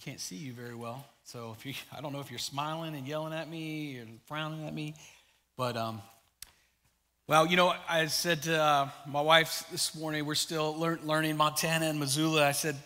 can't see you very well. So I don't know if you're smiling and yelling at me or frowning at me. But, well, I said to my wife this morning, we're still learning Montana and Missoula. I said,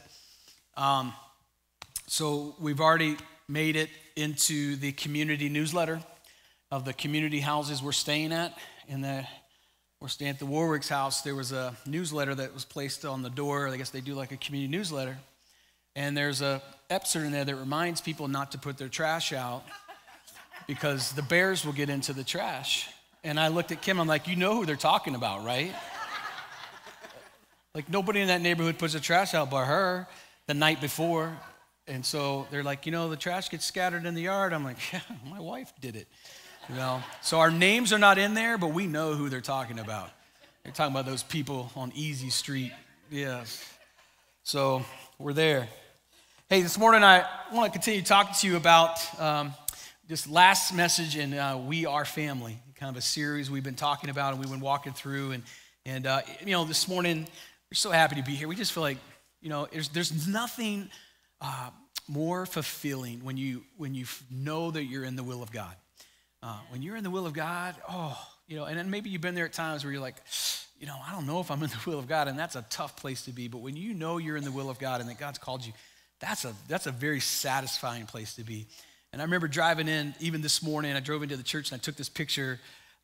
so we've already made it into the community newsletter of the community houses we're staying at. We're staying at the Warwick's house. There was a newsletter that was placed on the door. I guess they do like a community newsletter. And there's a excerpt in there that reminds people not to put their trash out because the bears will get into the trash. And I looked at Kim, I'm like, you know who they're talking about, right? Like nobody in that neighborhood puts their trash out but her the night before. And so they're like, the trash gets scattered in the yard. I'm like, yeah, my wife did it. So our names are not in there, but we know who they're talking about. They're talking about those people on Easy Street. Yes. So we're there. Hey, this morning I want to continue talking to you about this last message in We Are Family, kind of a series we've been talking about and we've been walking through. And this morning we're so happy to be here. We just feel like, there's nothing more fulfilling when you know that you're in the will of God. When you're in the will of God, and then maybe you've been there at times where you're like, I don't know if I'm in the will of God, and that's a tough place to be. But when you know you're in the will of God and that God's called you, that's a very satisfying place to be. And I remember driving in, even this morning, I drove into the church and I took this picture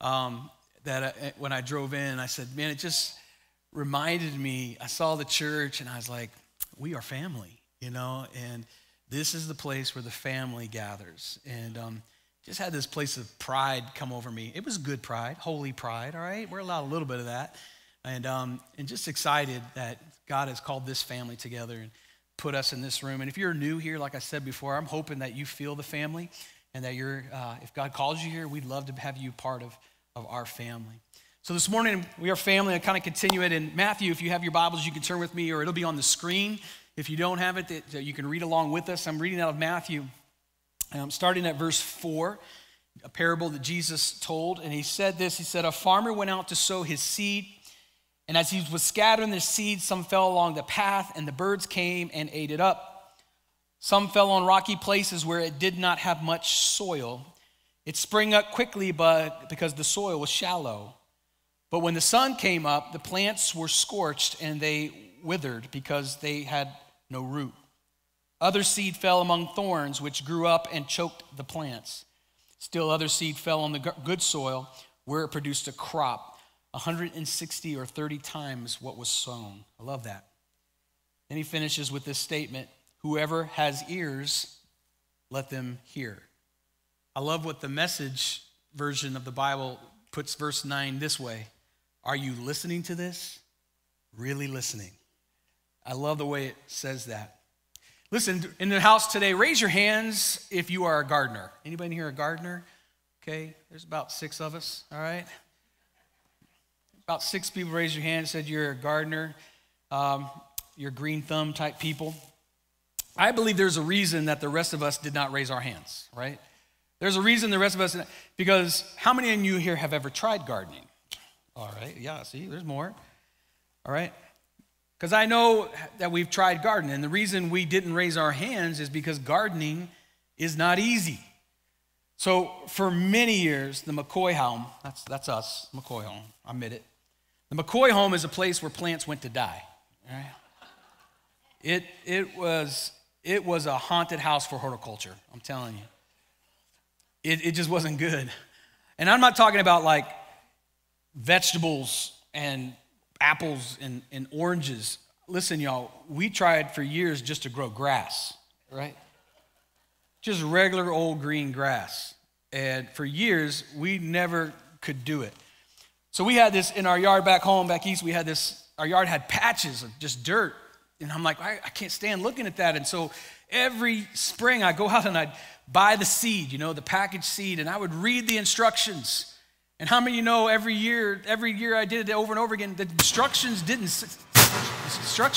when I drove in, I said, man, it just reminded me, I saw the church and I was like, we are family, and this is the place where the family gathers. And just had this place of pride come over me. It was good pride, holy pride, all right? We're allowed a little bit of that. And just excited that God has called this family together and put us in this room. And if you're new here, like I said before, I'm hoping that you feel the family and that if God calls you here, we'd love to have you part of our family. So this morning, We Are Family. I kind of continue it in Matthew. If you have your Bibles, you can turn with me, or it'll be on the screen. If you don't have it, you can read along with us. I'm reading out of Matthew. Starting at verse 4, a parable that Jesus told. And he said this, he said, a farmer went out to sow his seed. And as he was scattering the seed, some fell along the path, and the birds came and ate it up. Some fell on rocky places where it did not have much soil. It sprang up quickly because the soil was shallow. But when the sun came up, the plants were scorched, and they withered because they had no root. Other seed fell among thorns, which grew up and choked the plants. Still other seed fell on the good soil, where it produced a crop, 160 or 30 times what was sown. I love that. Then he finishes with this statement, whoever has ears, let them hear. I love what the Message version of the Bible puts verse 9 this way. Are you listening to this? Really listening? I love the way it says that. Listen, in the house today, raise your hands if you are a gardener. Anybody here a gardener? Okay, there's about 6 of us, all right? About 6 people raised your hand and said you're a gardener. You're green thumb type people. I believe there's a reason that the rest of us did not raise our hands, right? There's a reason the rest of us, because how many of you here have ever tried gardening? All right, yeah, see, there's more. All right. Because I know that we've tried gardening, and the reason we didn't raise our hands is because gardening is not easy. So for many years, the McCoy home, that's us, McCoy home, I admit it. The McCoy home is a place where plants went to die. Right? It was a haunted house for horticulture, I'm telling you. It just wasn't good. And I'm not talking about like vegetables and apples and oranges. Listen, y'all, we tried for years just to grow grass, right? Just regular old green grass. And for years, we never could do it. So we had this in our yard back home, back east, our yard had patches of just dirt. And I'm like, I can't stand looking at that. And so every spring I go out and I'd buy the seed, the packaged seed, and I would read the instructions. And how many of you know every year I did it over and over again, the instructions didn't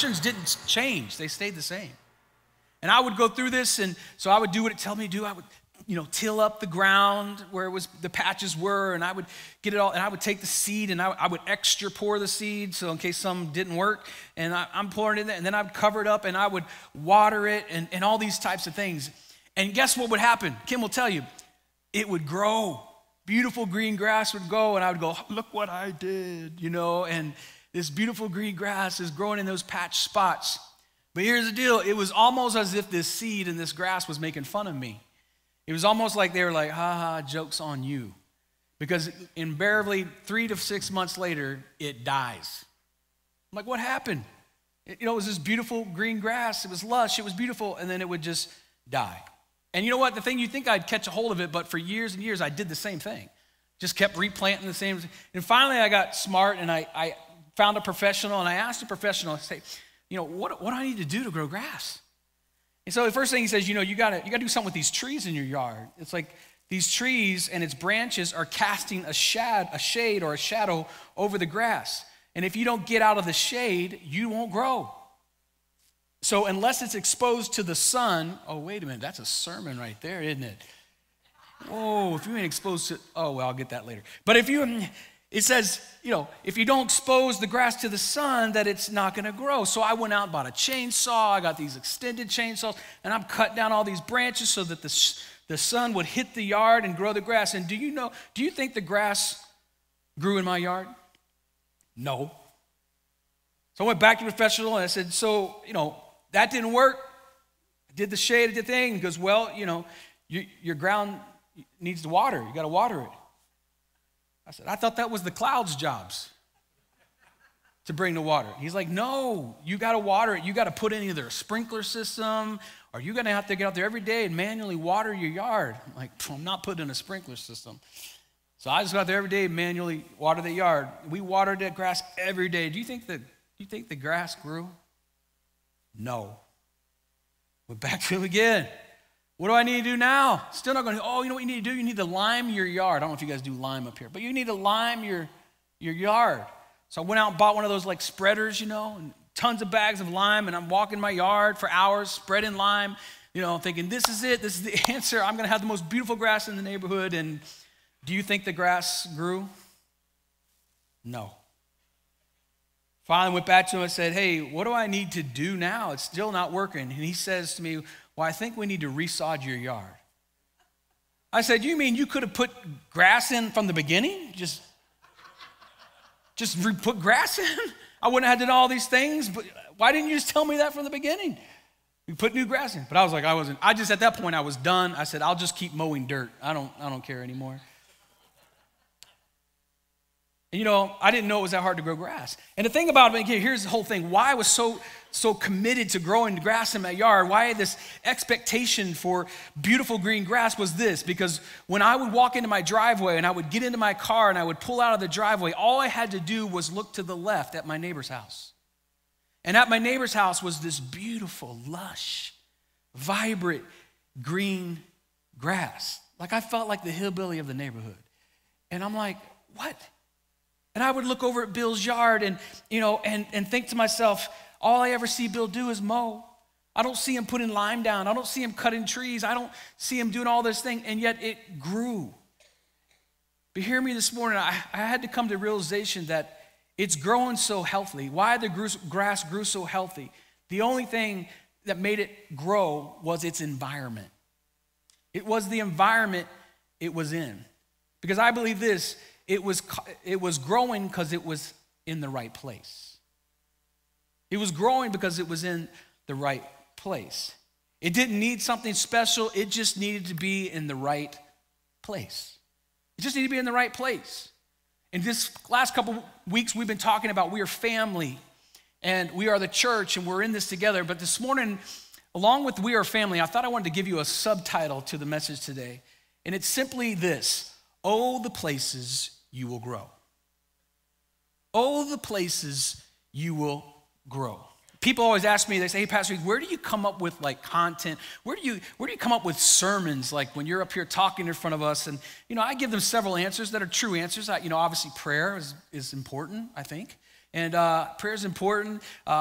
change. They stayed the same. And I would go through this, and so I would do what it told me to do. I would till up the ground where the patches were, and I would get it all, and I would take the seed, and I would extra pour the seed, so in case some didn't work, and I'm pouring it in there, and then I'd cover it up, and I would water it, and all these types of things. And guess what would happen? Kim will tell you, it would grow. Beautiful green grass would go, and I would go, look what I did, and this beautiful green grass is growing in those patch spots. But here's the deal. It was almost as if this seed and this grass was making fun of me. It was almost like they were like, ha ha, joke's on you. Because invariably, 3 to 6 months later, it dies. I'm like, what happened? It was this beautiful green grass. It was lush. It was beautiful. And then it would just die. And you know what? The thing, you think I'd catch a hold of it, but for years and years, I did the same thing. Just kept replanting the same. And finally, I got smart, and I found a professional, and I asked a professional, I say, what do I need to do to grow grass? And so the first thing he says, you got to do something with these trees in your yard. It's like these trees and its branches are casting a shade or a shadow over the grass. And if you don't get out of the shade, you won't grow. So unless it's exposed to the sun, oh, wait a minute, that's a sermon right there, isn't it? Oh, if you ain't exposed to, oh, well, I'll get that later. But it says, if you don't expose the grass to the sun, that it's not going to grow. So I went out and bought a chainsaw. I got these extended chainsaws, and I'm cutting down all these branches so that the sun would hit the yard and grow the grass. And do you think the grass grew in my yard? No. So I went back to the professional, and I said, that didn't work. I did the shade, I did the thing. He goes, well, your ground needs to water. You got to water it. I said, I thought that was the clouds' jobs to bring the water. He's like, no, you got to water it. You got to put in either a sprinkler system, or you're going to have to get out there every day and manually water your yard. I'm like, I'm not putting in a sprinkler system. So I just go out there every day and manually water the yard. We watered that grass every day. Do you think the grass grew? No. Went back to him again. What do I need to do now? Still not going to, you know what you need to do? You need to lime your yard. I don't know if you guys do lime up here, but you need to lime your yard. So I went out and bought one of those like spreaders, and tons of bags of lime, and I'm walking my yard for hours, spreading lime, thinking, this is it. This is the answer. I'm going to have the most beautiful grass in the neighborhood. And do you think the grass grew? No. Finally went back to him and said, hey, what do I need to do now? It's still not working. And he says to me, well, I think we need to resod your yard. I said, you mean you could have put grass in from the beginning? Just put grass in? I wouldn't have had to do all these things, but why didn't you just tell me that from the beginning? We put new grass in. But I was like, at that point I was done. I said, I'll just keep mowing dirt. I don't care anymore. And I didn't know it was that hard to grow grass. And the thing about it, here's the whole thing. Why I was so committed to growing grass in my yard, why I had this expectation for beautiful green grass was this. Because when I would walk into my driveway and I would get into my car and I would pull out of the driveway, all I had to do was look to the left at my neighbor's house. And at my neighbor's house was this beautiful, lush, vibrant green grass. Like I felt like the hillbilly of the neighborhood. And I'm like, what? And I would look over at Bill's yard and think to myself, all I ever see Bill do is mow. I don't see him putting lime down. I don't see him cutting trees. I don't see him doing all this thing, and yet it grew. But hear me this morning, I had to come to the realization that it's growing so healthy. Why the grass grew so healthy? The only thing that made it grow was its environment. It was the environment it was in. Because I believe this, it was growing because it was in the right place. It was growing because it was in the right place. It didn't need something special. It just needed to be in the right place. It just needed to be in the right place. In this last couple weeks, we've been talking about we are family and we are the church and we're in this together. But this morning, along with we are family, I thought I wanted to give you a subtitle to the message today. And it's simply this: oh, the places you will grow. Oh, the places you will grow. People always ask me, they say, hey, Pastor, where do you come up with like content? Where do you come up with sermons like when you're up here talking in front of us? And, I give them several answers that are true answers. Obviously prayer is important, I think. And prayer is important.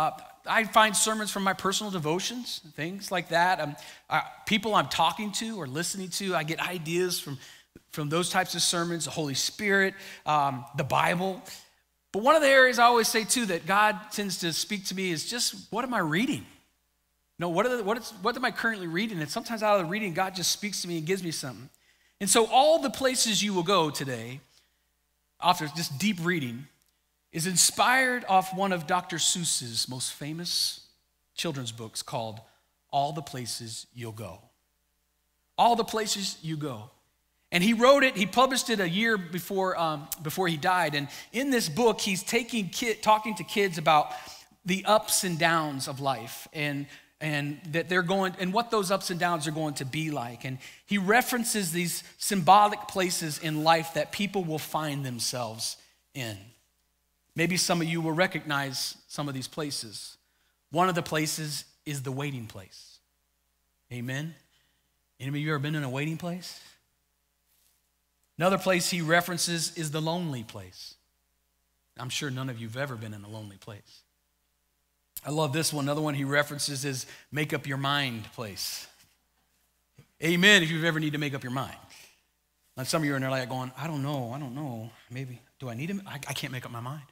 I find sermons from my personal devotions, things like that. People I'm talking to or listening to, I get ideas from those types of sermons, the Holy Spirit, the Bible. But one of the areas I always say too that God tends to speak to me is just, what am I reading? No, what am I currently reading? And sometimes out of the reading, God just speaks to me and gives me something. And so all the places you will go today, after just deep reading, is inspired off one of Dr. Seuss's most famous children's books called All the Places You'll Go. All the Places You Go. And he wrote it, he published it a year before he died. And in this book, he's talking to kids about the ups and downs of life and that they're going, and what those ups and downs are going to be like. And he references these symbolic places in life that people will find themselves in. Maybe some of you will recognize some of these places. One of the places is the waiting place. Amen? Anybody of you ever been in a waiting place? Another place he references is the lonely place. I'm sure none of you have ever been in a lonely place. I love this one. Another one he references is make up your mind place. Amen, if you've ever need to make up your mind. Now, some of you are in there like going, I don't know. Maybe, do I need him? I can't make up my mind.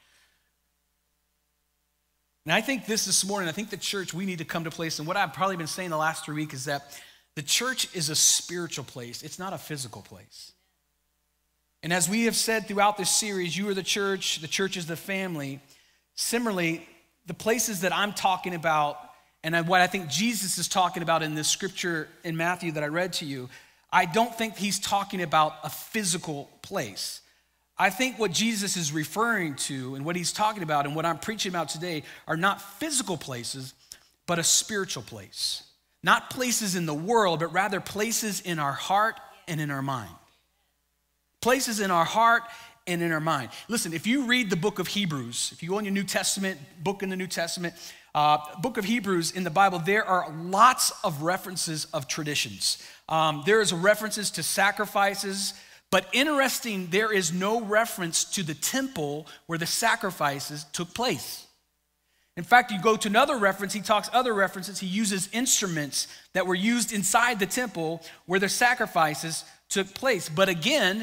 And I think this morning, I think the church, we need to come to a place, and what I've probably been saying the last 3 weeks is that the church is a spiritual place. It's not a physical place. And as we have said throughout this series, you are the church is the family. Similarly, the places that I'm talking about and what I think Jesus is talking about in this scripture in Matthew that I read to you, I don't think he's talking about a physical place. I think what Jesus is referring to and what he's talking about and what I'm preaching about today are not physical places, but a spiritual place. Not places in the world, but rather places in our heart and in our mind. Places in our heart and in our mind. Listen, if you read the book of Hebrews, if you go in your New Testament, book in the New Testament, book of Hebrews in the Bible, there are lots of references of traditions. There is references to sacrifices, but interesting, there is no reference to the temple where the sacrifices took place. In fact, you go to another reference, he talks other references, he uses instruments that were used inside the temple where the sacrifices took place. But again,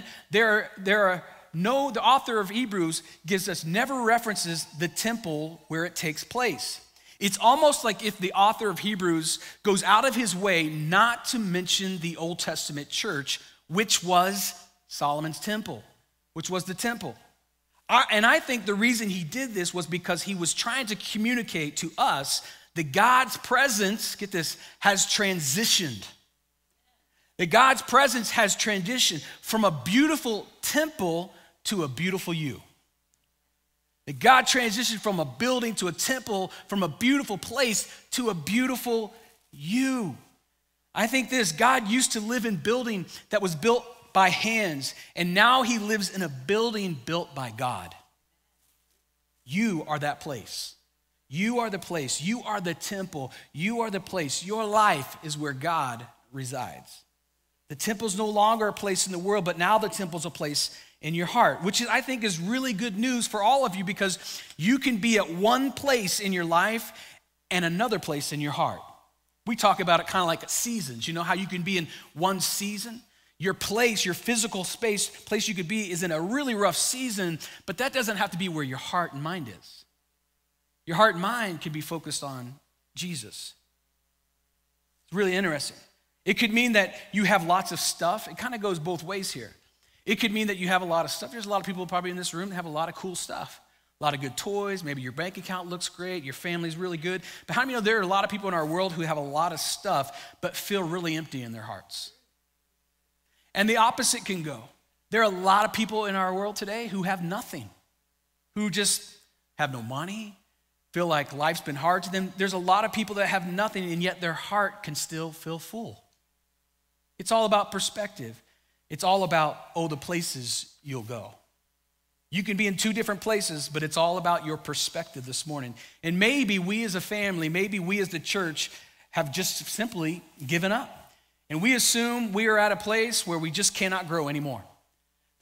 the author of Hebrews gives us never references the temple where it takes place. It's almost like if the author of Hebrews goes out of his way not to mention the Old Testament church, which was Solomon's temple, which was the temple. And I think the reason he did this was because he was trying to communicate to us that God's presence, get this, has transitioned. That God's presence has transitioned from a beautiful temple to a beautiful you. That God transitioned from a building to a temple, from a beautiful place to a beautiful you. I think this, God used to live in a building that was built by hands, and now he lives in a building built by God. You are that place. You are the place. You are the temple. You are the place. Your life is where God resides. The temple's no longer a place in the world, but now the temple's a place in your heart, which I think is really good news for all of you because you can be at one place in your life and another place in your heart. We talk about it kind of like seasons. You know how you can be in one season? Your place, your physical place you could be is in a really rough season, but that doesn't have to be where your heart and mind is. Your heart and mind can be focused on Jesus. It's really interesting. It could mean that you have lots of stuff. It kind of goes both ways here. It could mean that you have a lot of stuff. There's a lot of people probably in this room that have a lot of cool stuff. A lot of good toys. Maybe your bank account looks great. Your family's really good. But how many know there are a lot of people in our world who have a lot of stuff but feel really empty in their hearts? And the opposite can go. There are a lot of people in our world today who have nothing, who just have no money, feel like life's been hard to them. There's a lot of people that have nothing, and yet their heart can still feel full. It's all about perspective. It's all about, the places you'll go. You can be in two different places, but it's all about your perspective this morning. And maybe we as a family, maybe we as the church have just simply given up. And we assume we are at a place where we just cannot grow anymore.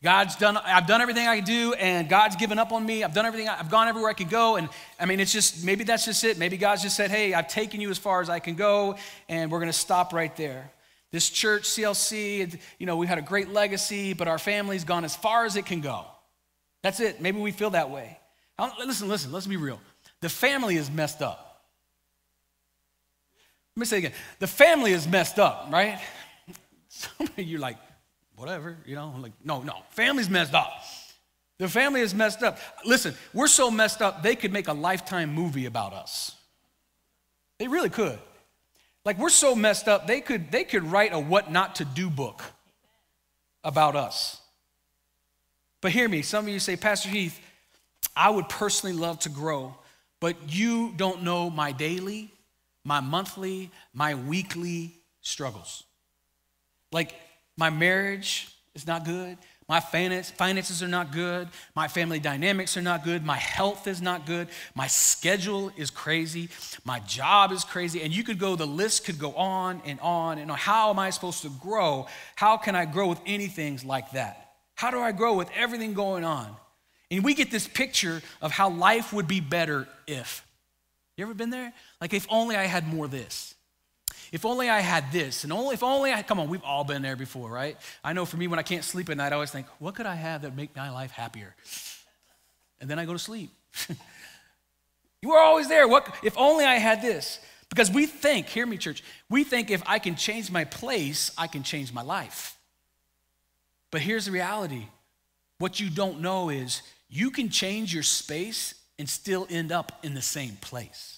I've done everything I can do, and God's given up on me. I've done everything, I've gone everywhere I could go. And I mean, it's just, maybe that's just it. Maybe God's just said, hey, I've taken you as far as I can go, and we're going to stop right there. This church, CLC, we had a great legacy, but our family's gone as far as it can go. That's it. Maybe we feel that way. Listen, let's be real. The family is messed up. Let me say it again. The family is messed up, right? Some of you are like, whatever, like, no, family's messed up. The family is messed up. Listen, we're so messed up, they could make a Lifetime movie about us. They really could. Like, we're so messed up, they could write a what not to do book about us. But hear me, some of you say, Pastor Heath, I would personally love to grow, but you don't know my daily, my monthly, my weekly struggles. Like, my marriage is not good. My finances are not good. My family dynamics are not good. My health is not good. My schedule is crazy. My job is crazy. And the list could go on and on and on. How am I supposed to grow? How can I grow with anything like that? How do I grow with everything going on? And we get this picture of how life would be better if. You ever been there? Like, if only I had more of this. If only I had this, and if only I, come on, we've all been there before, right? I know for me, when I can't sleep at night, I always think, what could I have that would make my life happier? And then I go to sleep. You are always there. If only I had this. Because we think, hear me, church, we think if I can change my place, I can change my life. But here's the reality. What you don't know is you can change your space and still end up in the same place.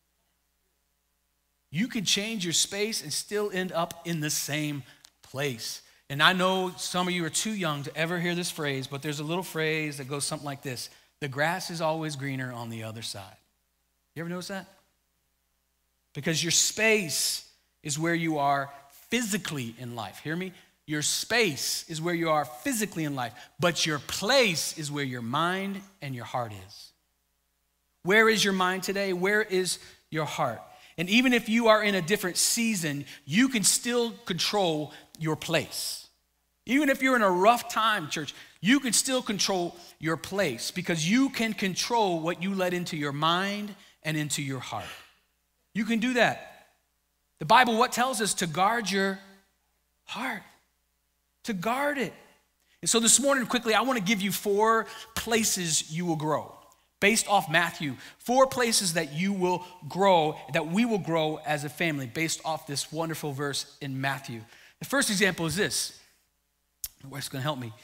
You can change your space and still end up in the same place. And I know some of you are too young to ever hear this phrase, but there's a little phrase that goes something like this: the grass is always greener on the other side. You ever notice that? Because your space is where you are physically in life. Hear me? Your space is where you are physically in life, but your place is where your mind and your heart is. Where is your mind today? Where is your heart? And even if you are in a different season, you can still control your place. Even if you're in a rough time, church, you can still control your place because you can control what you let into your mind and into your heart. You can do that. The Bible, what tells us? To guard your heart, to guard it. And so this morning, quickly, I want to give you 4 places you will grow. Based off Matthew, 4 places that you will grow, that we will grow as a family, based off this wonderful verse in Matthew. The first example is this. My wife's gonna help me.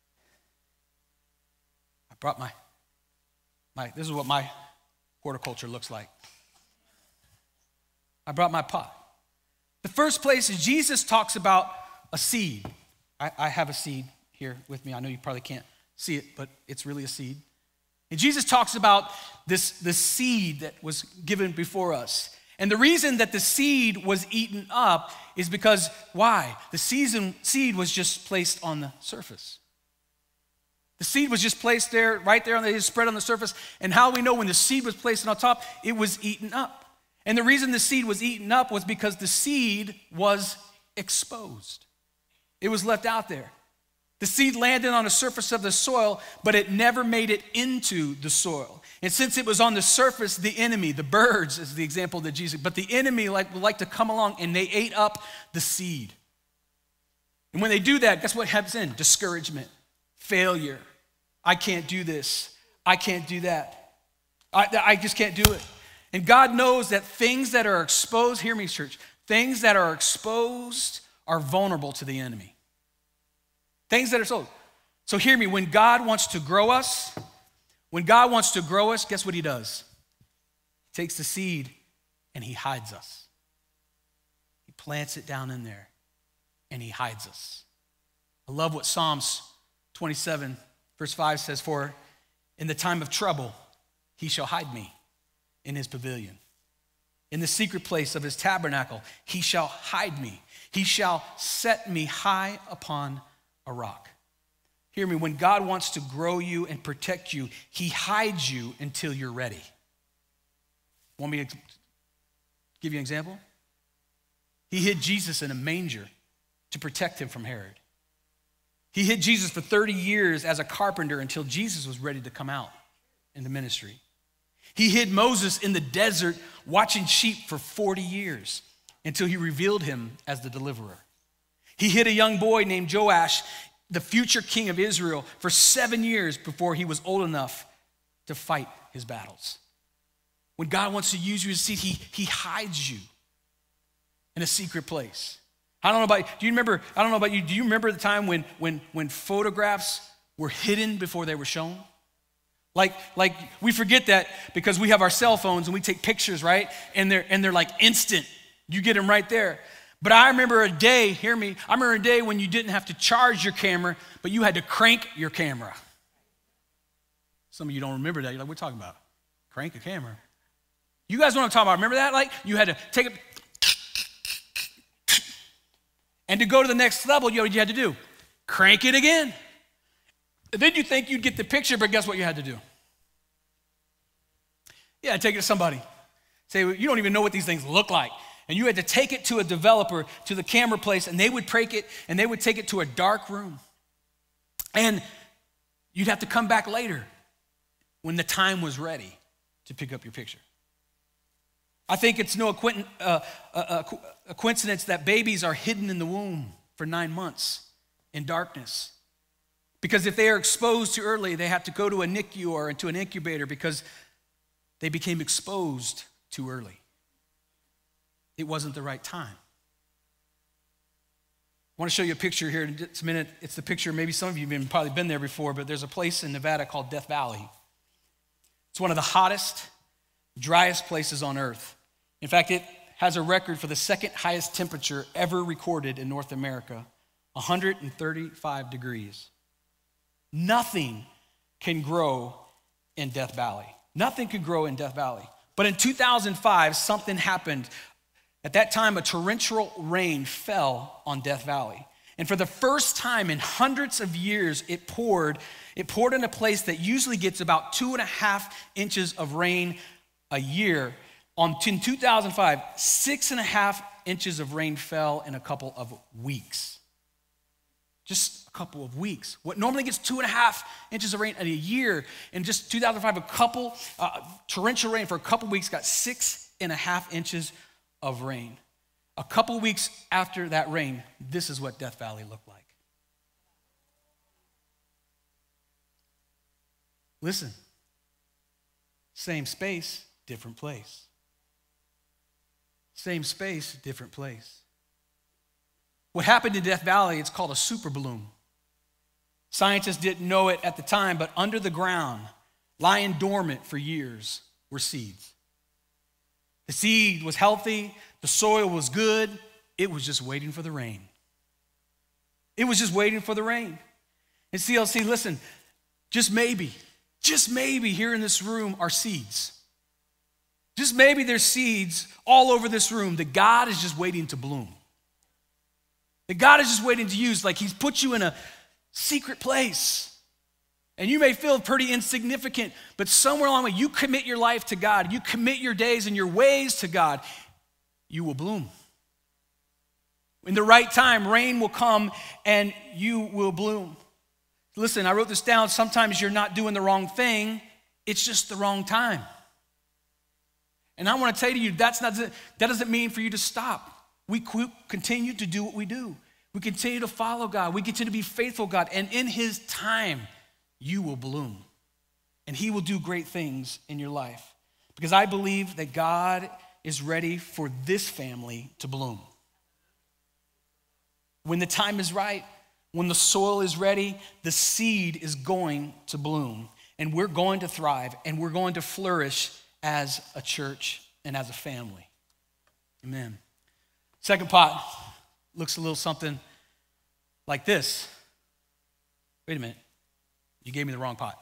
I brought my this is what my horticulture looks like. I brought my pot. The first place is Jesus talks about a seed. I have a seed here with me. I know you probably can't see it, but it's really a seed. And Jesus talks about this seed that was given before us. And the reason that the seed was eaten up is because, why? The seed was just placed on the surface. The seed was just placed there, right there, it was spread on the surface. And how we know when the seed was placed on top, it was eaten up. And the reason the seed was eaten up was because the seed was exposed. It was left out there. The seed landed on the surface of the soil, but it never made it into the soil. And since it was on the surface, the enemy, the birds is the example that Jesus, but the enemy would like to come along and they ate up the seed. And when they do that, guess what happens then? Discouragement, failure. I can't do this. I can't do that. I just can't do it. And God knows that things that are exposed, hear me, church, things that are exposed are vulnerable to the enemy. Things that are exposed. So hear me, when God wants to grow us, guess what he does? He takes the seed and he hides us. He plants it down in there and he hides us. I love what Psalms 27 verse 5 says, for in the time of trouble, he shall hide me in his pavilion. In the secret place of his tabernacle, he shall hide me. He shall set me high upon a rock. Hear me, when God wants to grow you and protect you, he hides you until you're ready. Want me to give you an example? He hid Jesus in a manger to protect him from Herod. He hid Jesus for 30 years as a carpenter until Jesus was ready to come out into ministry. He hid Moses in the desert watching sheep for 40 years until he revealed him as the deliverer. He hid a young boy named Joash, the future king of Israel, for 7 years before he was old enough to fight his battles. When God wants to use you as a seed, he hides you in a secret place. I don't know about you. Do you remember the time when photographs were hidden before they were shown? Like we forget that because we have our cell phones and we take pictures, right? And they're like instant. You get them right there. But I remember a day, hear me, I remember a day when you didn't have to charge your camera, but you had to crank your camera. Some of you don't remember that. You're like, what are we talking about? Crank a camera. You guys know what I'm talking about. Remember that? Like you had to take it. And to go to the next level, you know what you had to do? Crank it again. And then you think you'd get the picture, but guess what you had to do? Yeah, take it to somebody. Say, well, you don't even know what these things look like. And you had to take it to a developer, to the camera place, and they would break it, and they would take it to a dark room. And you'd have to come back later when the time was ready to pick up your picture. I think it's no coincidence that babies are hidden in the womb for 9 months in darkness. Because if they are exposed too early, they have to go to a NICU or into an incubator because they became exposed too early. It wasn't the right time. I want to show you a picture here in just a minute. It's the picture, maybe some of you have probably been there before, but there's a place in Nevada called Death Valley. It's one of the hottest, driest places on earth. In fact, it has a record for the second highest temperature ever recorded in North America, 135 degrees. Nothing can grow in Death Valley. Nothing could grow in Death Valley. But in 2005, something happened. At that time, a torrential rain fell on Death Valley. And for the first time in hundreds of years, it poured in a place that usually gets about 2.5 inches of rain a year. In 2005, 6.5 inches of rain fell in a couple of weeks. Just a couple of weeks. What normally gets 2.5 inches of rain in a year, in just 2005, a couple torrential rain for a couple weeks got 6.5 inches of rain. A couple weeks after that rain, this is what Death Valley looked like. Listen, same space, different place. Same space, different place. What happened in Death Valley, it's called a super bloom. Scientists didn't know it at the time, but under the ground, lying dormant for years, were seeds. The seed was healthy, the soil was good, it was just waiting for the rain. It was just waiting for the rain. And CLC, listen, just maybe here in this room are seeds. Just maybe there's seeds all over this room that God is just waiting to bloom. That God is just waiting to use, like he's put you in a secret place. And you may feel pretty insignificant, but somewhere along the way, you commit your life to God, you commit your days and your ways to God, you will bloom. In the right time, rain will come and you will bloom. Listen, I wrote this down. Sometimes you're not doing the wrong thing, it's just the wrong time. And I want to tell you, that doesn't mean for you to stop. We continue to do what we do. We continue to follow God. We continue to be faithful, God. And in his time, you will bloom. And he will do great things in your life. Because I believe that God is ready for this family to bloom. When the time is right, when the soil is ready, the seed is going to bloom. And we're going to thrive, and we're going to flourish as a church and as a family. Amen. Second pot looks a little something like this. Wait a minute. You gave me the wrong pot.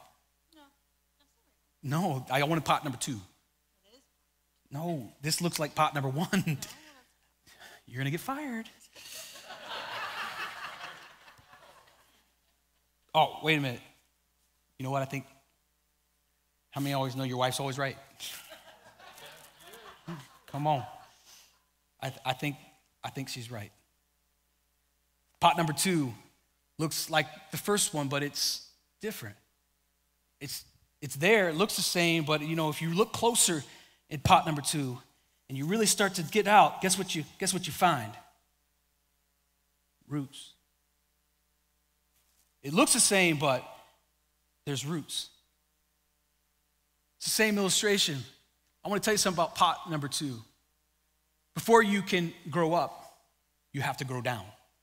No, I wanted pot number 2. No, this looks like pot number 1. You're going to get fired. Oh, wait a minute. You know what I think? How many always know your wife's always right? Come on. I think she's right. Pot number 2 Looks like the first one, but it's different. It's there, it looks the same, but if you look closer in pot number 2 and you really start to get out, guess what you find? Roots. It looks the same, but there's roots. It's the same illustration. I want to tell you something about pot number 2. Before you can grow up, you have to grow down.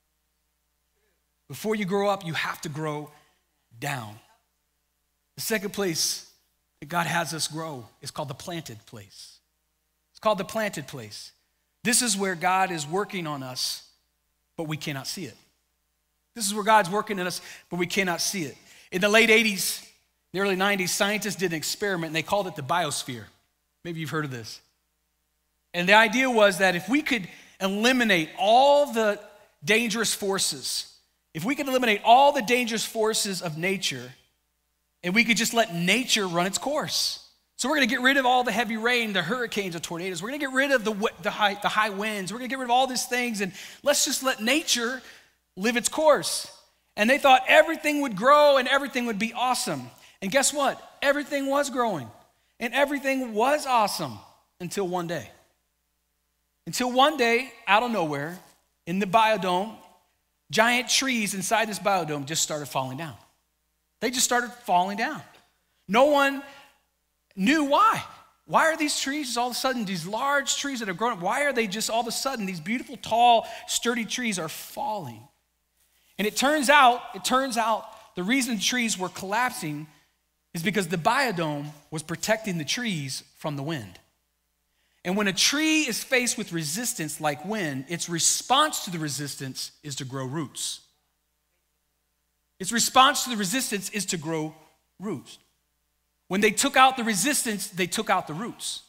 Before you grow up, you have to grow down. The second place that God has us grow is called the planted place. It's called the planted place. This is where God is working on us, but we cannot see it. This is where God's working in us, but we cannot see it. In the late 80s, the early 90s, scientists did an experiment, and they called it the biosphere. Maybe you've heard of this. And the idea was that if we could eliminate all the dangerous forces, if we could eliminate all the dangerous forces of nature, and we could just let nature run its course. So we're going to get rid of all the heavy rain, the hurricanes, the tornadoes. We're going to get rid of the high winds. We're going to get rid of all these things, and let's just let nature live its course. And they thought everything would grow and everything would be awesome. And guess what? Everything was growing and everything was awesome until one day. Until one day, out of nowhere, in the biodome, giant trees inside this biodome just started falling down. They just started falling down. No one knew why. Why are these trees all of a sudden, these large trees that have grown up, why are they just all of a sudden, these beautiful, tall, sturdy trees are falling? And it turns out, the reason trees were collapsing is because the biodome was protecting the trees from the wind. And when a tree is faced with resistance like wind, its response to the resistance is to grow roots. Its response to the resistance is to grow roots. When they took out the resistance, they took out the roots.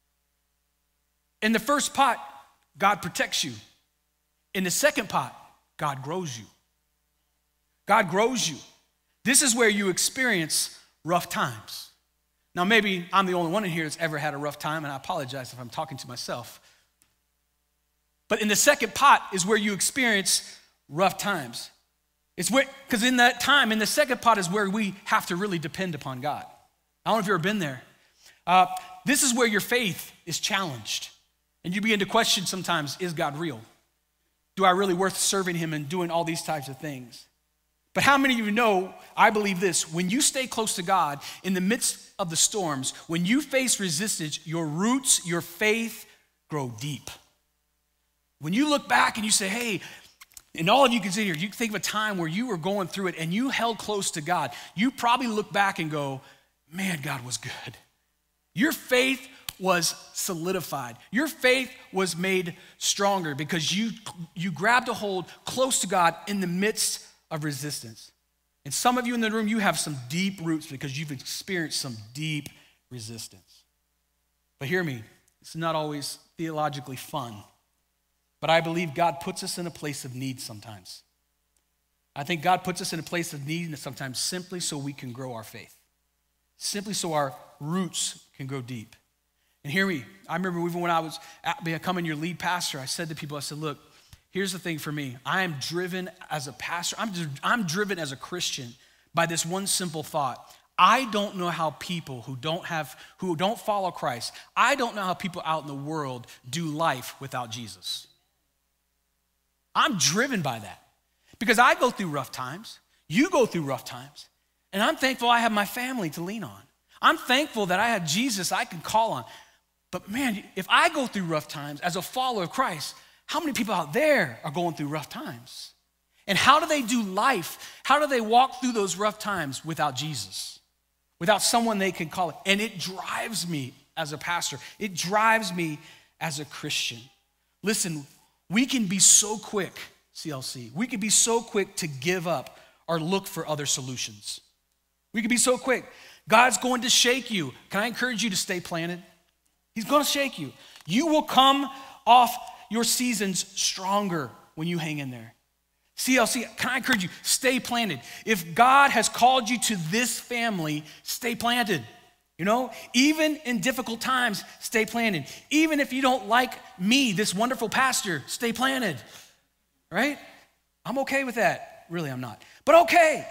In the first pot, God protects you. In the second pot, God grows you. God grows you. This is where you experience rough times. Now, maybe I'm the only one in here that's ever had a rough time, and I apologize if I'm talking to myself. But in the second pot is where you experience rough times. It's where, because in that time, in the second pot is where we have to really depend upon God. I don't know if you've ever been there. This is where your faith is challenged. And you begin to question sometimes, is God real? Do I really worth serving him and doing all these types of things? But how many of you know, I believe this, when you stay close to God, in the midst of the storms, when you face resistance, your roots, your faith grow deep. When you look back and you say, hey, and all of you can sit here, you can think of a time where you were going through it and you held close to God. You probably look back and go, man, God was good. Your faith was solidified. Your faith was made stronger because you grabbed a hold close to God in the midst of resistance. And some of you in the room, you have some deep roots because you've experienced some deep resistance. But hear me, it's not always theologically fun. But I believe God puts us in a place of need sometimes. I think God puts us in a place of need sometimes simply so we can grow our faith. Simply so our roots can grow deep. And hear me, I remember even when I was becoming your lead pastor, I said to people, I said, look, here's the thing for me. I am driven as a pastor, I'm driven as a Christian by this one simple thought. I don't know how people who don't follow Christ, I don't know how people out in the world do life without Jesus. I'm driven by that because I go through rough times. You go through rough times. And I'm thankful I have my family to lean on. I'm thankful that I have Jesus I can call on. But man, if I go through rough times as a follower of Christ, how many people out there are going through rough times? And how do they do life? How do they walk through those rough times without Jesus? Without someone they can call it? And it drives me as a pastor. It drives me as a Christian. Listen, we can be so quick, CLC, we can be so quick to give up or look for other solutions. We can be so quick. God's going to shake you. Can I encourage you to stay planted? He's going to shake you. You will come off your seasons stronger when you hang in there. CLC, can I encourage you, stay planted. If God has called you to this family, stay planted. You know, even in difficult times, stay planted. Even if you don't like me, this wonderful pastor, stay planted, right? I'm okay with that. Really, I'm not. But okay.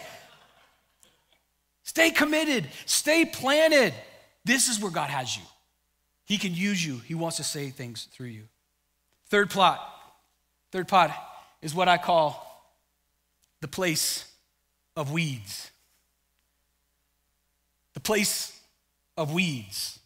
Stay committed. Stay planted. This is where God has you. He can use you. He wants to say things through you. Third pot is what I call the place of weeds. The place of weeds.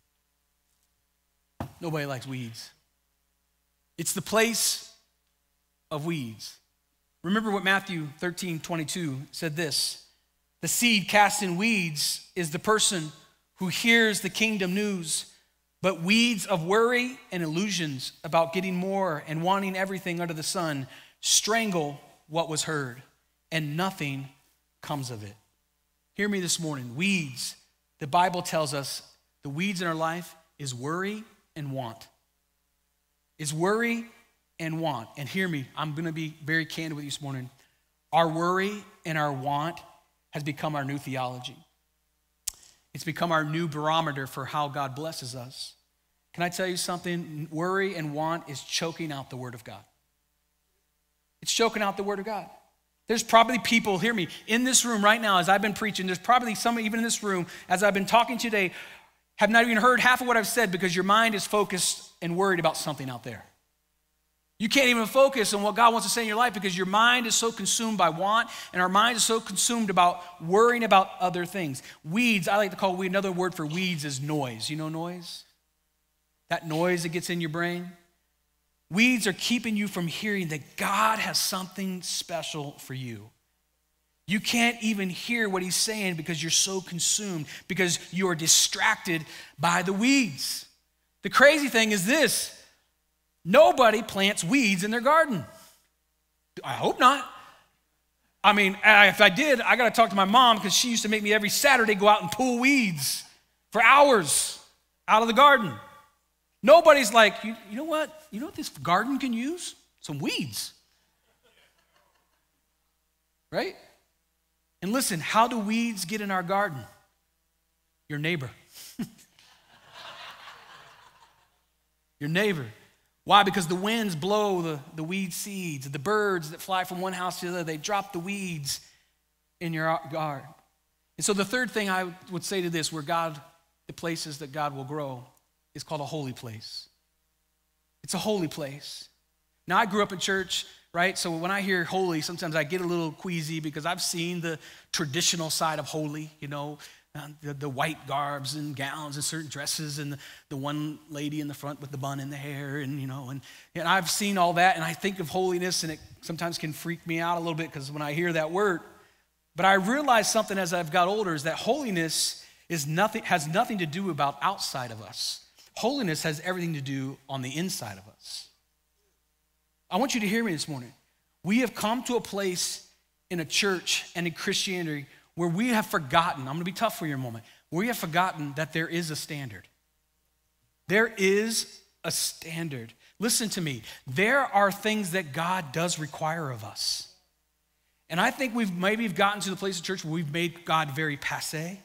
Nobody likes weeds. It's the place of weeds. Remember what Matthew 13:22 said this. The seed cast in weeds is the person who hears the kingdom news, but weeds of worry and illusions about getting more and wanting everything under the sun strangle what was heard, and nothing comes of it. Hear me this morning. Weeds, the Bible tells us the weeds in our life is worry and want. Is worry and want. And hear me, I'm going to be very candid with you this morning. Our worry and our want has become our new theology. It's become our new barometer for how God blesses us. Can I tell you something? Worry and want is choking out the word of God. It's choking out the word of God. There's probably people, hear me, in this room right now as I've been preaching, there's probably some even in this room as I've been talking today, have not even heard half of what I've said because your mind is focused and worried about something out there. You can't even focus on what God wants to say in your life because your mind is so consumed by want and our mind is so consumed about worrying about other things. Weeds, I like to call another word for weeds is noise. You know noise? That noise that gets in your brain. Weeds are keeping you from hearing that God has something special for you. You can't even hear what he's saying because you're so consumed, because you are distracted by the weeds. The crazy thing is this. Nobody plants weeds in their garden. I hope not. I mean, if I did, I got to talk to my mom because she used to make me every Saturday go out and pull weeds for hours out of the garden. Nobody's like, you know what? You know what this garden can use? Some weeds. Right? And listen, how do weeds get in our garden? Your neighbor. Your neighbor. Why? Because the winds blow the weed seeds. The birds that fly from one house to the other, they drop the weeds in your garden. And so the third thing I would say to this, the places that God will grow, is called a holy place. It's a holy place. Now, I grew up in church, right? So when I hear holy, sometimes I get a little queasy because I've seen the traditional side of holy, you know, the white garbs and gowns and certain dresses and the one lady in the front with the bun in the hair and, you know, and I've seen all that and I think of holiness and it sometimes can freak me out a little bit because when I hear that word. But I realized something as I've got older is that holiness has nothing to do about outside of us. Holiness has everything to do on the inside of us. I want you to hear me this morning. We have come to a place in a church and in Christianity where we have forgotten, I'm going to be tough for you in a moment, we have forgotten that there is a standard. There is a standard. Listen to me. There are things that God does require of us. And I think we've gotten to the place of church where we've made God very passé.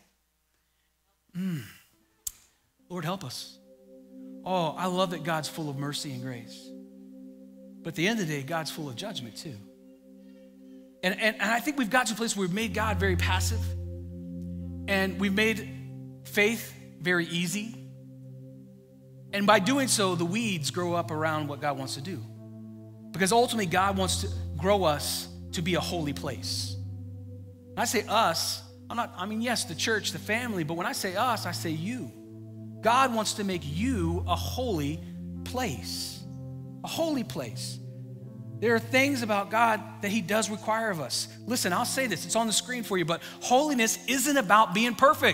Lord, help us. Oh, I love that God's full of mercy and grace. But at the end of the day, God's full of judgment too. And I think we've got to a place where we've made God very passive and we've made faith very easy. And by doing so, the weeds grow up around what God wants to do. Because ultimately, God wants to grow us to be a holy place. When I say us, yes, the church, the family, but when I say us, I say you. God wants to make you a holy place. A holy place. There are things about God that he does require of us. Listen, I'll say this, it's on the screen for you, but holiness isn't about being perfect.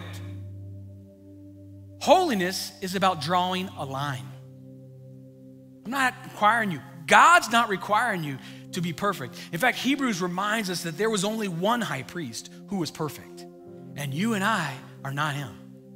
Holiness is about drawing a line. I'm not requiring you. God's not requiring you to be perfect. In fact, Hebrews reminds us that there was only one high priest who was perfect, and you and I are not him.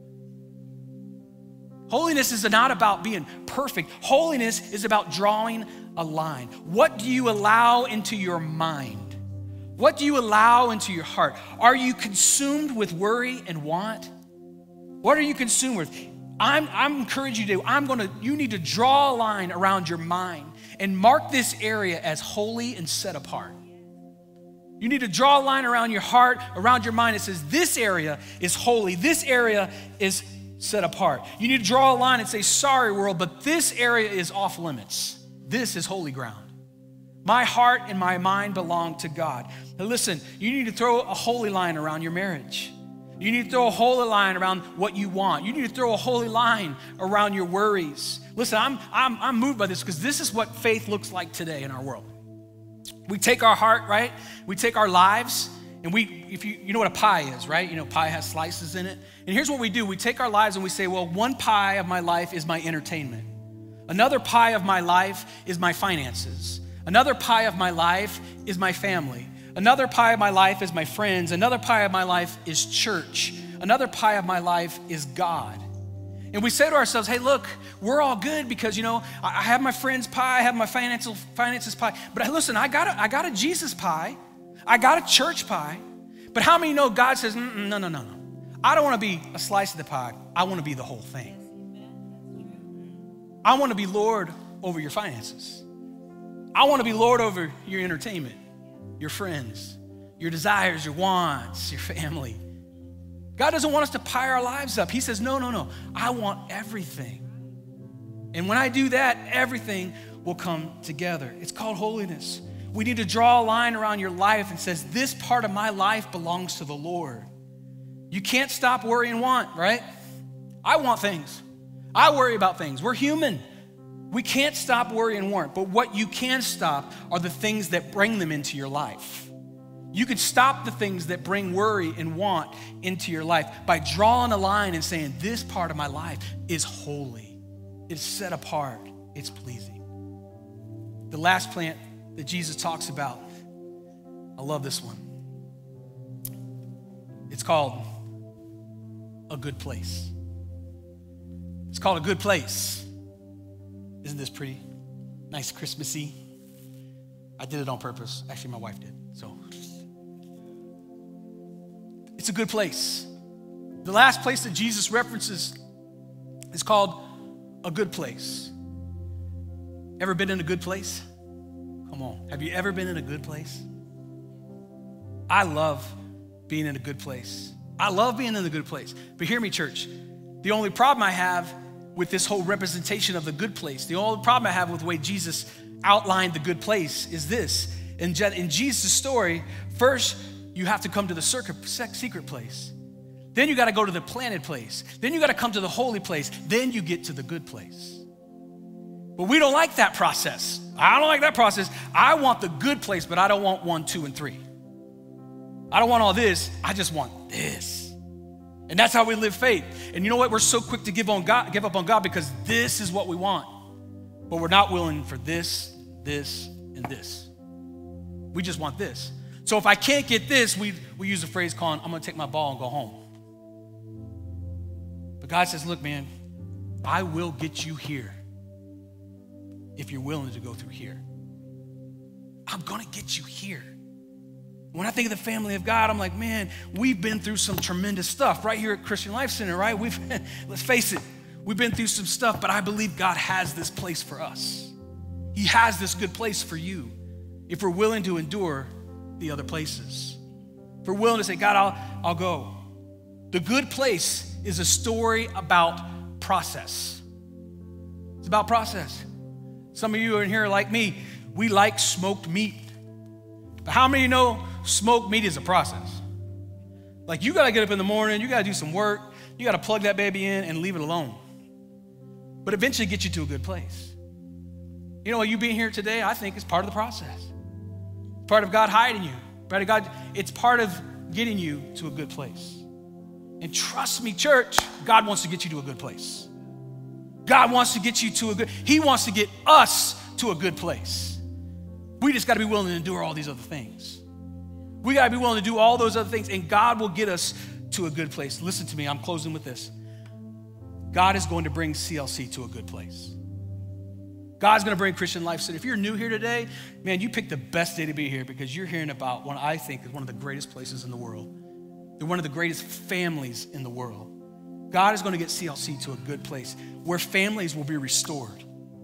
Holiness is not about being perfect. Holiness is about drawing a line. What do you allow into your mind? What do you allow into your heart? Are you consumed with worry and want? What are you consumed with? I'm encouraging you to, you need to draw a line around your mind and mark this area as holy and set apart. You need to draw a line around your heart, around your mind. It says this area is holy. This area is set apart. You need to draw a line and say, sorry, world, but this area is off limits. This is holy ground. My heart and my mind belong to God. Now listen, you need to throw a holy line around your marriage. You need to throw a holy line around what you want. You need to throw a holy line around your worries. Listen, I'm moved by this because this is what faith looks like today in our world. We take our heart, right? We take our lives, and if you know what a pie is, right? You know, pie has slices in it. And here's what we do. We take our lives and we say, well, one pie of my life is my entertainment. Another pie of my life is my finances. Another pie of my life is my family. Another pie of my life is my friends. Another pie of my life is church. Another pie of my life is God. And we say to ourselves, hey, look, we're all good because, you know, I have my friend's pie, I have my finances pie. But listen, I got a Jesus pie. I got a church pie. But how many know God says, no. I don't want to be a slice of the pie. I want to be the whole thing. I want to be Lord over your finances. I want to be Lord over your entertainment, your friends, your desires, your wants, your family. God doesn't want us to pie our lives up. He says, no. I want everything. And when I do that, everything will come together. It's called holiness. We need to draw a line around your life and says, this part of my life belongs to the Lord. You can't stop worry and want, right? I want things. I worry about things. We're human. We can't stop worry and want, but what you can stop are the things that bring them into your life. You can stop the things that bring worry and want into your life by drawing a line and saying, this part of my life is holy. It's set apart. It's pleasing. The last plant that Jesus talks about, I love this one. It's called a good place. It's called a good place. Isn't this pretty? Nice Christmassy. I did it on purpose. Actually, my wife did, so. It's a good place. The last place that Jesus references is called a good place. Ever been in a good place? Come on. Have you ever been in a good place? I love being in a good place. I love being in a good place. But hear me, church. The only problem I have with this whole representation of the good place, the only problem I have with the way Jesus outlined the good place is this. In Jesus' story, first, you have to come to the secret place. Then you got to go to the planted place. Then you got to come to the holy place. Then you get to the good place. But we don't like that process. I don't like that process. I want the good place, but I don't want 1, 2, and 3. I don't want all this. I just want this. And that's how we live faith. And you know what? We're so quick to give up on God because this is what we want. But we're not willing for this, and this. We just want this. So if I can't get this, we use a phrase called, I'm gonna take my ball and go home. But God says, look, man, I will get you here if you're willing to go through here. I'm gonna get you here. When I think of the family of God, I'm like, man, we've been through some tremendous stuff right here at Christian Life Center, right? Let's face it, we've been through some stuff, but I believe God has this place for us. He has this good place for you if we're willing to endure the other places. If we're willing to say, God, I'll go. The good place is a story about process. It's about process. Some of you are in here like me, we like smoked meat. But how many of you know smoked meat is a process? Like you gotta get up in the morning, you gotta do some work, you gotta plug that baby in and leave it alone. But eventually get you to a good place. You know, you being here today, I think is part of the process. Part of God hiding you. Part of God, it's part of getting you to a good place. And trust me, church, God wants to get you to a good place. God wants to get you to He wants to get us to a good place. We just got to be willing to endure all these other things. We got to be willing to do all those other things, and God will get us to a good place. Listen to me, I'm closing with this. God is going to bring CLC to a good place. God's going to bring Christian Life Center. If you're new here today, man, you picked the best day to be here because you're hearing about what I think is one of the greatest places in the world. They're one of the greatest families in the world. God is going to get CLC to a good place where families will be restored,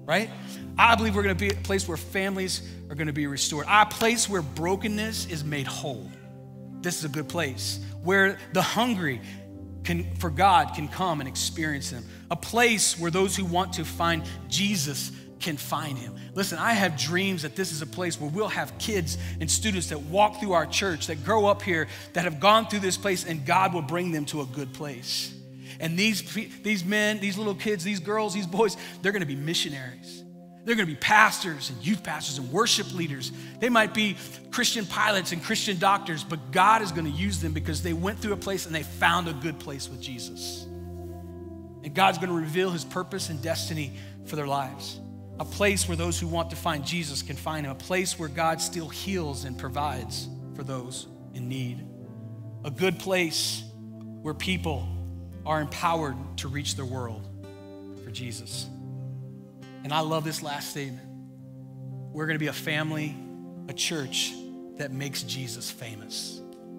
right? I believe we're going to be a place where families are going to be restored. A place where brokenness is made whole. This is a good place where the hungry for God can come and experience him. A place where those who want to find Jesus can find him. Listen, I have dreams that this is a place where we'll have kids and students that walk through our church, that grow up here, that have gone through this place, and God will bring them to a good place. And these men, these little kids, these girls, these boys, they're going to be missionaries. They're going to be pastors and youth pastors and worship leaders. They might be Christian pilots and Christian doctors, but God is going to use them because they went through a place and they found a good place with Jesus. And God's going to reveal his purpose and destiny for their lives. A place where those who want to find Jesus can find him. A place where God still heals and provides for those in need. A good place where people are empowered to reach their world for Jesus. And I love this last statement. We're going to be a family, a church that makes Jesus famous.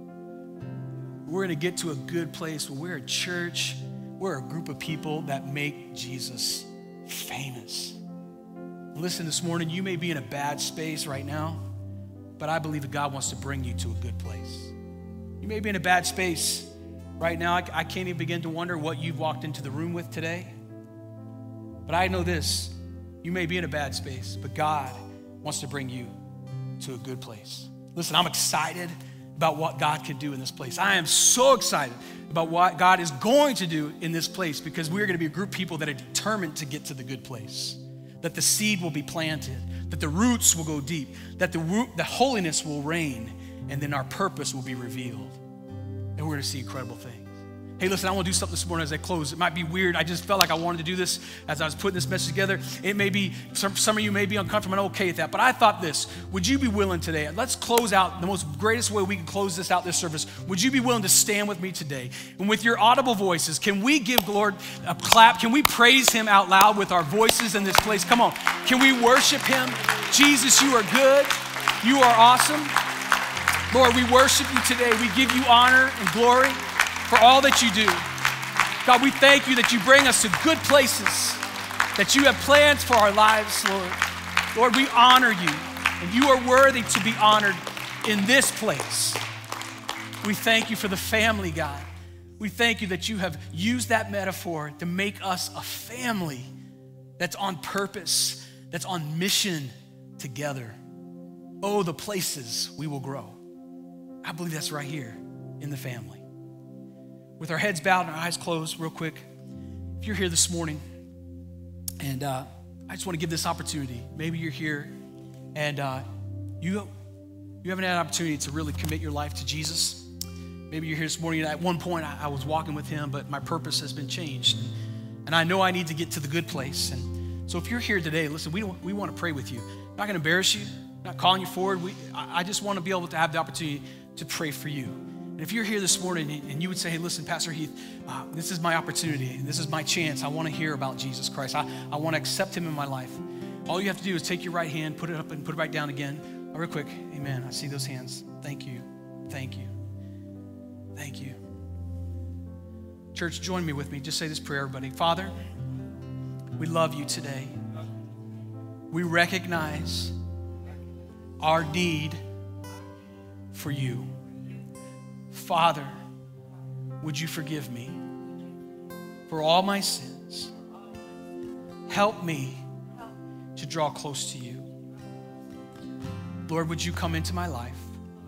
We're going to get to a good place where we're a church, we're a group of people that make Jesus famous. Listen, this morning, you may be in a bad space right now, but I believe that God wants to bring you to a good place. You may be in a bad space right now. I can't even begin to wonder what you've walked into the room with today. But I know this, you may be in a bad space, but God wants to bring you to a good place. Listen, I'm excited about what God can do in this place. I am so excited about what God is going to do in this place because we're going to be a group of people that are determined to get to the good place. That the seed will be planted, that the roots will go deep, that the holiness will reign, and then our purpose will be revealed. And we're going to see incredible things. Hey, listen, I want to do something this morning as I close. It might be weird. I just felt like I wanted to do this as I was putting this message together. It may be, some of you may be uncomfortable. I'm okay with that. But I thought this, would you be willing today? Let's close out the most greatest way we can close this out, this service. Would you be willing to stand with me today? And with your audible voices, can we give the Lord a clap? Can we praise him out loud with our voices in this place? Come on. Can we worship him? Jesus, you are good. You are awesome. Lord, we worship you today. We give you honor and glory for all that you do. God, we thank you that you bring us to good places, that you have plans for our lives, Lord. Lord, we honor you, and you are worthy to be honored in this place. We thank you for the family, God. We thank you that you have used that metaphor to make us a family that's on purpose, that's on mission together. Oh, the places we will grow. I believe that's right here in the family. With our heads bowed and our eyes closed real quick, if you're here this morning, and I just want to give this opportunity. Maybe you're here and you haven't had an opportunity to really commit your life to Jesus. Maybe you're here this morning, and at one point I was walking with him, but my purpose has been changed. And I know I need to get to the good place. And so if you're here today, listen, we want to pray with you. I'm not going to embarrass you, not calling you forward. I just want to be able to have the opportunity to pray for you. And if you're here this morning and you would say, hey, listen, Pastor Heath, this is my opportunity. And this is my chance. I want to hear about Jesus Christ. I want to accept him in my life. All you have to do is take your right hand, put it up and put it right down again. Real quick. Amen. I see those hands. Thank you. Thank you. Thank you. Church, join me with me. Just say this prayer, everybody. Father, we love you today. We recognize our need for you. Father, would you forgive me for all my sins? Help me to draw close to you. Lord, would you come into my life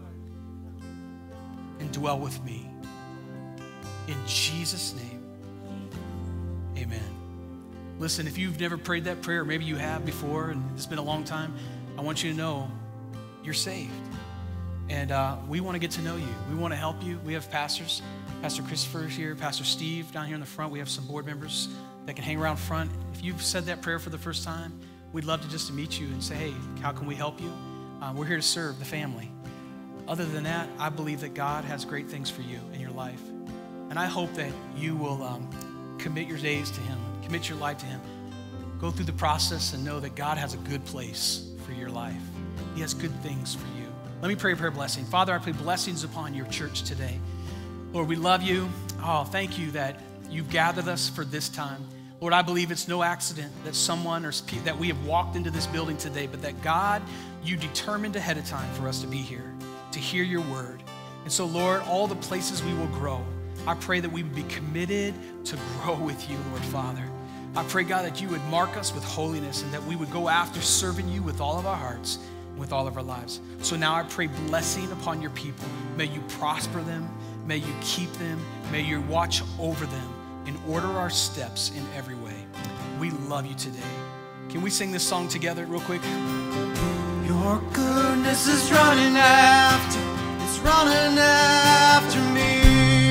and dwell with me? In Jesus' name, amen. Listen, if you've never prayed that prayer, or maybe you have before and it's been a long time, I want you to know you're saved. And we want to get to know you. We want to help you. We have pastors. Pastor Christopher is here. Pastor Steve down here in the front. We have some board members that can hang around front. If you've said that prayer for the first time, we'd love to just meet you and say, hey, how can we help you? We're here to serve the family. Other than that, I believe that God has great things for you in your life. And I hope that you will commit your days to him, commit your life to him. Go through the process and know that God has a good place for your life. He has good things for you. Let me pray a prayer blessing. Father, I pray blessings upon your church today. Lord, we love you. Oh, thank you that you've gathered us for this time. Lord, I believe it's no accident that someone or that we have walked into this building today, but that God, you determined ahead of time for us to be here, to hear your word. And so, Lord, all the places we will grow, I pray that we would be committed to grow with you, Lord Father. I pray, God, that you would mark us with holiness and that we would go after serving you with all of our hearts, with all of our lives. So now I pray blessing upon your people. May you prosper them. May you keep them. May you watch over them and order our steps in every way. We love you today. Can we sing this song together real quick? Your goodness is running after, it's running after me.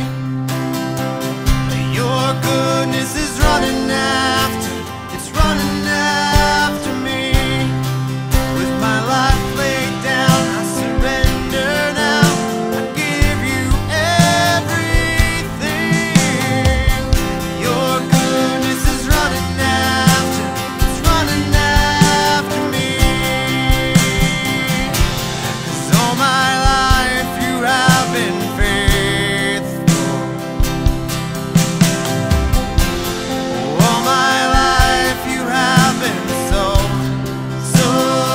Your goodness is running after, it's running after me. With my life laid down, I surrender now. I give you everything. Your goodness is running after, it's running after me. 'Cause all my life you have been faithful. All my life you have been so, so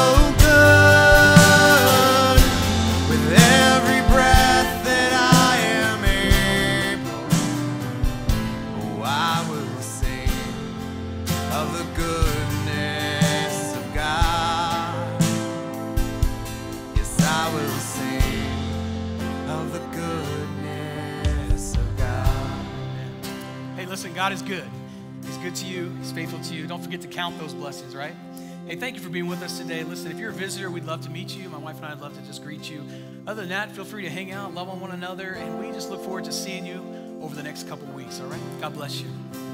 good. With every breath that I am able, oh, I will sing of the goodness of God. Yes, I will sing of the goodness of God. Hey, listen, God is good. He's good to you. He's faithful to you. Don't forget to count those blessings, right? Hey, thank you for being with us today. Listen, if you're a visitor, we'd love to meet you. My wife and I would love to just greet you. Other than that, feel free to hang out, love on one another, and we just look forward to seeing you over the next couple of weeks, all right? God bless you.